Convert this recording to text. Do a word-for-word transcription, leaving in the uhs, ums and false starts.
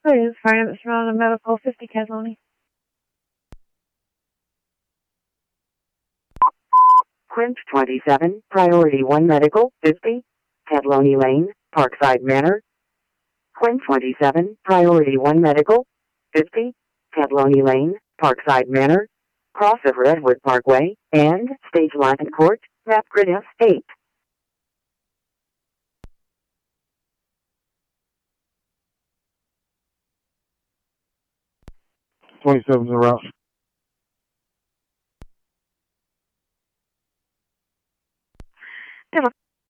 Please, Fire Department Surrounding Medical fifty Cataloni. Quint twenty-seven, Priority one Medical, fifty, Cataloni Lane, Parkside Manor. Quint twenty-seven, Priority one Medical, fifty, Cataloni Lane, Parkside Manor, cross of Redwood Parkway, and Stage Line Court, map grid F eight. twenty-seven's en route.